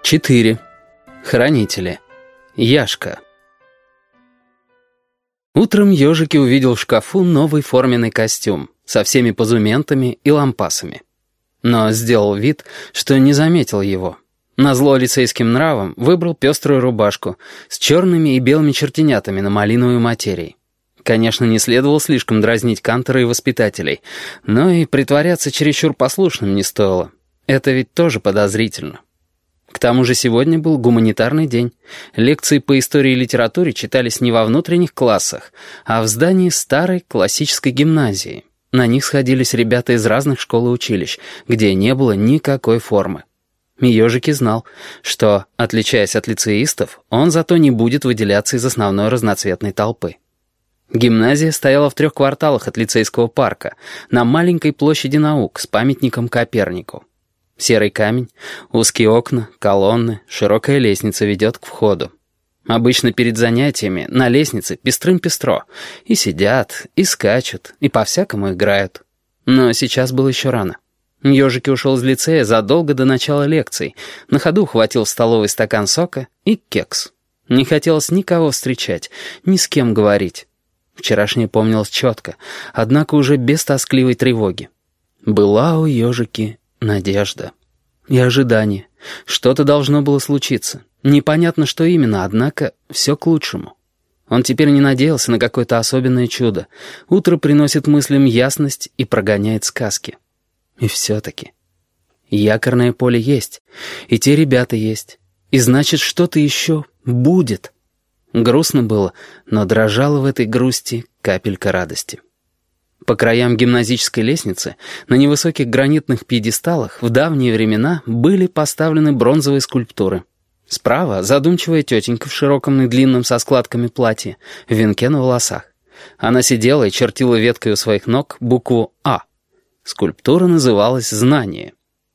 4. Хранители. Яшка. Утром Ёжики увидел в шкафу новый форменный костюм со всеми позументами и лампасами. Но сделал вид, что не заметил его. Назло лицейским нравам выбрал пеструю рубашку с черными и белыми чертенятами на малиновой материи. Конечно, не следовало слишком дразнить кантора и воспитателей, но и притворяться чересчур послушным не стоило. Это ведь тоже подозрительно. К тому же сегодня был гуманитарный день. Лекции по истории и литературе читались не во внутренних классах, а в здании старой классической гимназии. На них сходились ребята из разных школ и училищ, где не было никакой формы. И Ёжики знал, что, отличаясь от лицеистов, он зато не будет выделяться из основной разноцветной толпы. Гимназия стояла в 3 кварталах от лицейского парка, на маленькой площади наук с памятником Копернику. Серый камень, узкие окна, колонны, широкая лестница ведет к входу. Обычно перед занятиями на лестнице пестрым-пестро. И сидят, и скачут, и по-всякому играют. Но сейчас было еще рано. Ёжики ушел из лицея задолго до начала лекций. На ходу ухватил в столовой стакан сока и кекс. Не хотелось никого встречать, ни с кем говорить. Вчерашнее помнилось четко, однако уже без тоскливой тревоги. Была у Ёжики надежда и ожидание. Что-то должно было случиться. Непонятно, что именно, однако все к лучшему. Он теперь не надеялся на какое-то особенное чудо. Утро приносит мыслям ясность и прогоняет сказки. И все-таки якорное поле есть, и те ребята есть. И значит, что-то еще будет. Грустно было, но дрожала в этой грусти капелька радости. По краям гимназической лестницы на невысоких гранитных пьедесталах в давние времена были поставлены бронзовые скульптуры. Справа задумчивая тетенька в широком и длинном со складками платье, в венке на волосах. Она сидела и чертила веткой у своих ног букву «А». Скульптура называлась «Знание».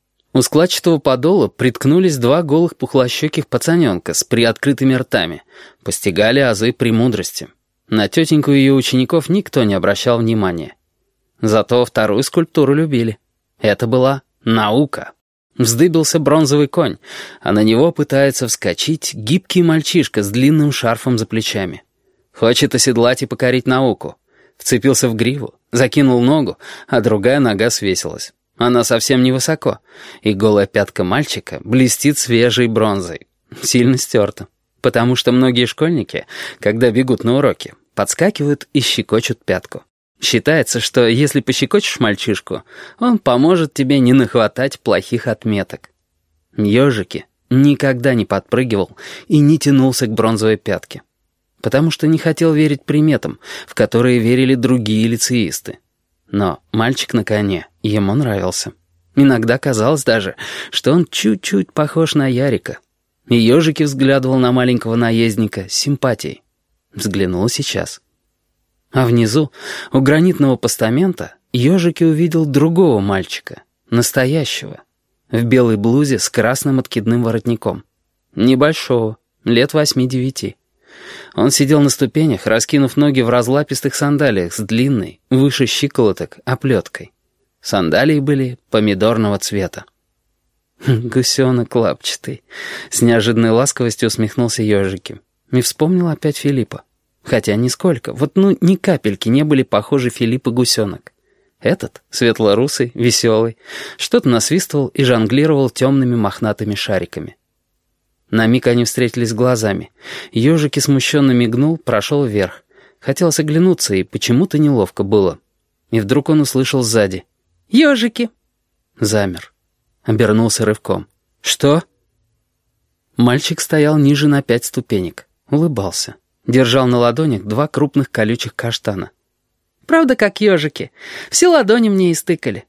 У складчатого подола приткнулись 2 голых пухлощеких пацаненка с приоткрытыми ртами, постигали азы премудрости. На тетеньку и ее учеников никто не обращал внимания. Зато вторую скульптуру любили. Это была наука. Вздыбился бронзовый конь, а на него пытается вскочить гибкий мальчишка с длинным шарфом за плечами. Хочет оседлать и покорить науку. Вцепился в гриву, закинул ногу, а другая нога свесилась. Она совсем невысоко, и голая пятка мальчика блестит свежей бронзой. Сильно стерта, потому что многие школьники, когда бегут на уроки, подскакивают и щекочут пятку. Считается, что если пощекочешь мальчишку, он поможет тебе не нахватать плохих отметок. Ёжики никогда не подпрыгивал и не тянулся к бронзовой пятке, потому что не хотел верить приметам, в которые верили другие лицеисты. Но мальчик на коне ему нравился. Иногда казалось даже, что он чуть-чуть похож на Ярика. И Ёжики взглядывал на маленького наездника с симпатией. Взглянул сейчас. А внизу, у гранитного постамента, Ёжики увидел другого мальчика, настоящего, в белой блузе с красным откидным воротником. Небольшого, лет 8-9. Он сидел на ступенях, раскинув ноги в разлапистых сандалиях с длинной, выше щиколоток, оплеткой. Сандалии были помидорного цвета. «Гусенок лапчатый», — с неожиданной ласковостью усмехнулся Ёжики. И вспомнил опять Филиппа. Хотя нисколько, ни капельки не были похожи Филипп и гусенок. Этот, светлорусый, веселый, что-то насвистывал и жонглировал темными мохнатыми шариками. На миг они встретились глазами. Ёжики смущенно мигнул, прошел вверх. Хотелось оглянуться, и почему-то неловко было. И вдруг он услышал сзади: «Ёжики!» Замер. Обернулся рывком. «Что?» Мальчик стоял ниже на 5 ступенек. Улыбался. Держал на ладонях 2 крупных колючих каштана. «Правда, как ёжики? Все ладони мне истыкали».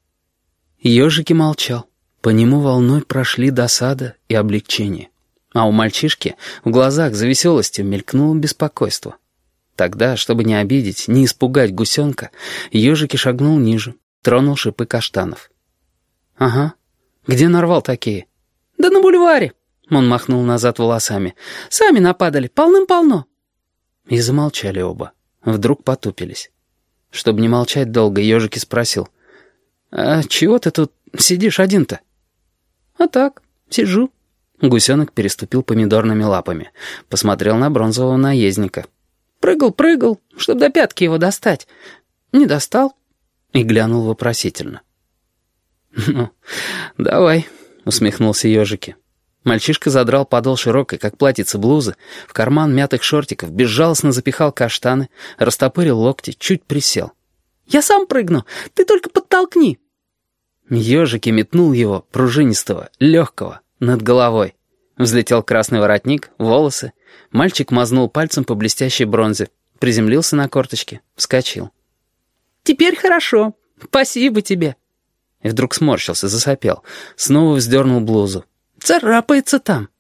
Ёжики молчал. По нему волной прошли досада и облегчение. А у мальчишки в глазах за веселостью мелькнуло беспокойство. Тогда, чтобы не обидеть, не испугать гусенка, Ёжики шагнул ниже, тронул шипы каштанов. «Ага. Где нарвал такие?» «Да на бульваре». Он махнул назад волосами. «Сами нападали, полным-полно». И замолчали оба. Вдруг потупились. Чтобы не молчать долго, Ёжики спросил: «А чего ты тут сидишь один-то?» «А так, сижу. Гусенок переступил помидорными лапами. Посмотрел на бронзового наездника. Прыгал, чтобы до пятки его достать. Не достал. И глянул вопросительно. «Ну, давай», — усмехнулся ежики. Мальчишка задрал подол широкой, как платьице блузы, в карман мятых шортиков, безжалостно запихал каштаны, растопырил локти, чуть присел. «Я сам прыгну, ты только подтолкни». Ежики метнул его, пружинистого, легкого, над головой. Взлетел красный воротник, волосы. Мальчик мазнул пальцем по блестящей бронзе, приземлился на корточки, вскочил. «Теперь хорошо. Спасибо тебе». И вдруг сморщился, засопел. Снова вздернул блузу. «Царапается там».